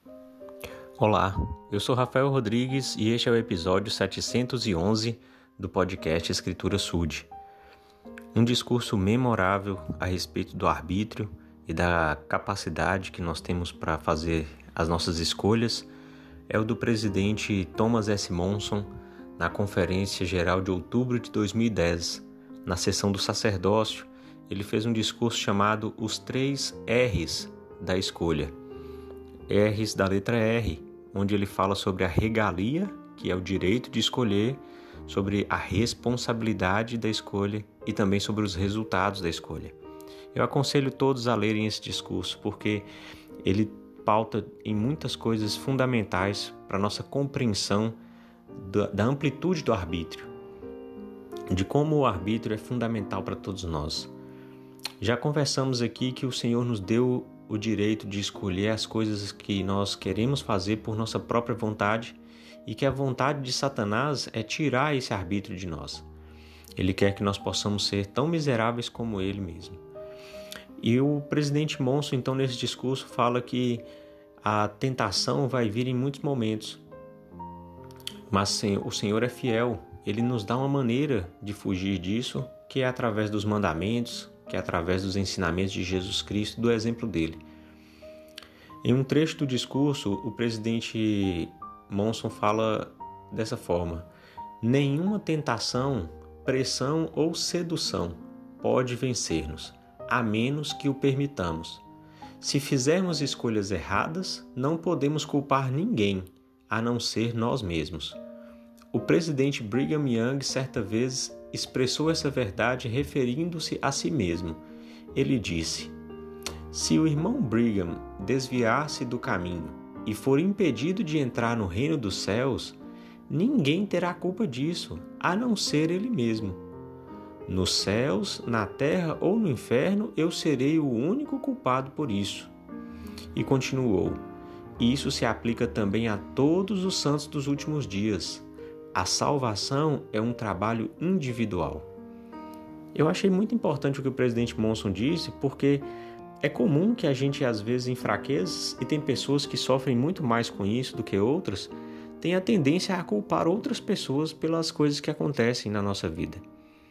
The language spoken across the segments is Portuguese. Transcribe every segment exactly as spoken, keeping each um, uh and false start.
Olá, eu sou Rafael Rodrigues e este é o episódio setecentos e onze do podcast Escritura Sud. Um discurso memorável a respeito do arbítrio e da capacidade que nós temos para fazer as nossas escolhas é o do presidente Thomas S. Monson na Conferência Geral de outubro de dois mil e dez. Na sessão do sacerdócio, ele fez um discurso chamado Os Três R's da Escolha. R's da letra R, onde ele fala sobre a regalia, que é o direito de escolher, sobre a responsabilidade da escolha e também sobre os resultados da escolha. Eu aconselho todos a lerem esse discurso, porque ele pauta em muitas coisas fundamentais para a nossa compreensão da, da amplitude do arbítrio, de como o arbítrio é fundamental para todos nós. Já conversamos aqui que o Senhor nos deu o direito de escolher as coisas que nós queremos fazer por nossa própria vontade e que a vontade de Satanás é tirar esse arbítrio de nós. Ele quer que nós possamos ser tão miseráveis como ele mesmo. E o presidente Monson, então, nesse discurso, fala que a tentação vai vir em muitos momentos, mas o Senhor é fiel. Ele nos dá uma maneira de fugir disso, que é através dos mandamentos, que é através dos ensinamentos de Jesus Cristo e do exemplo dele. Em um trecho do discurso, o presidente Monson fala dessa forma: nenhuma tentação, pressão ou sedução pode vencer-nos, a menos que o permitamos. Se fizermos escolhas erradas, não podemos culpar ninguém, a não ser nós mesmos. O presidente Brigham Young, certa vez, expressou essa verdade referindo-se a si mesmo. Ele disse: se o irmão Brigham desviar-se do caminho e for impedido de entrar no reino dos céus, ninguém terá culpa disso, a não ser ele mesmo. Nos céus, na terra ou no inferno, eu serei o único culpado por isso. E continuou: isso se aplica também a todos os santos dos últimos dias. A salvação é um trabalho individual. Eu achei muito importante o que o presidente Monson disse, porque é comum que a gente às vezes enfraqueça, e tem pessoas que sofrem muito mais com isso do que outras, tem a tendência a culpar outras pessoas pelas coisas que acontecem na nossa vida.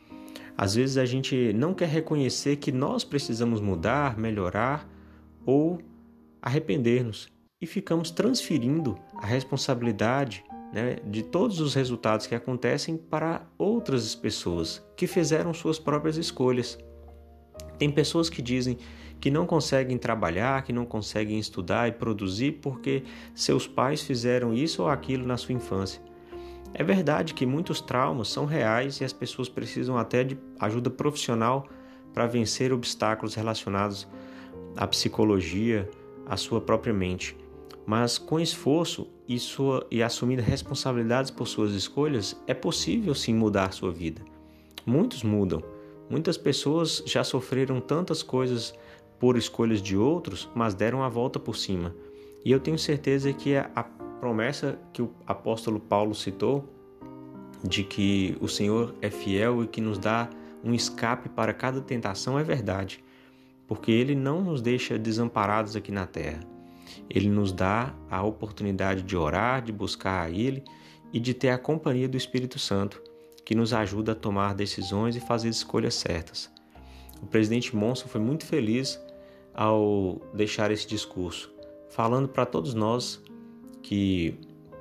Às vezes a gente não quer reconhecer que nós precisamos mudar, melhorar ou arrepender-nos, e ficamos transferindo a responsabilidade, né, de todos os resultados que acontecem para outras pessoas que fizeram suas próprias escolhas. Tem pessoas que dizem que não conseguem trabalhar, que não conseguem estudar e produzir porque seus pais fizeram isso ou aquilo na sua infância. É verdade que muitos traumas são reais e as pessoas precisam até de ajuda profissional para vencer obstáculos relacionados à psicologia, à sua própria mente. Mas com esforço e, sua, e assumindo responsabilidades por suas escolhas, é possível sim mudar sua vida. Muitos mudam. Muitas pessoas já sofreram tantas coisas por escolhas de outros, mas deram a volta por cima. E eu tenho certeza que a, a promessa que o apóstolo Paulo citou, de que o Senhor é fiel e que nos dá um escape para cada tentação, é verdade. Porque Ele não nos deixa desamparados aqui na terra. Ele nos dá a oportunidade de orar, de buscar a Ele e de ter a companhia do Espírito Santo, que nos ajuda a tomar decisões e fazer escolhas certas. O presidente Monson foi muito feliz ao deixar esse discurso, falando para todos nós que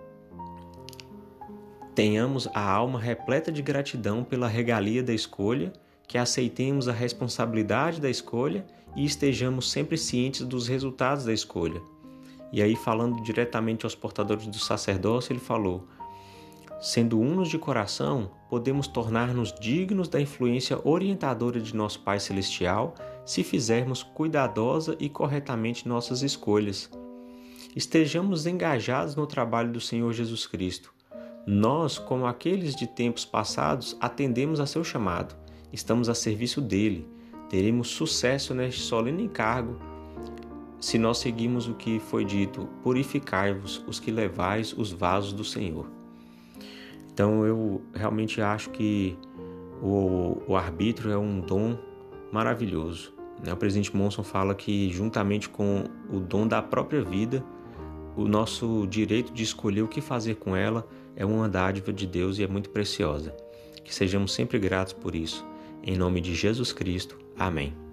tenhamos a alma repleta de gratidão pela regalia da escolha, que aceitemos a responsabilidade da escolha e estejamos sempre cientes dos resultados da escolha. E aí, falando diretamente aos portadores do sacerdócio, ele falou: sendo unos de coração, podemos tornar-nos dignos da influência orientadora de nosso Pai Celestial se fizermos cuidadosa e corretamente nossas escolhas. Estejamos engajados no trabalho do Senhor Jesus Cristo. Nós, como aqueles de tempos passados, atendemos a seu chamado. Estamos a serviço dele. Teremos sucesso neste solene encargo se nós seguimos o que foi dito: purificai-vos os que levais os vasos do Senhor. Então eu realmente acho que o, o arbítrio é um dom maravilhoso. O presidente Monson fala que, juntamente com o dom da própria vida, o nosso direito de escolher o que fazer com ela é uma dádiva de Deus e é muito preciosa. Que sejamos sempre gratos por isso. Em nome de Jesus Cristo. Amém.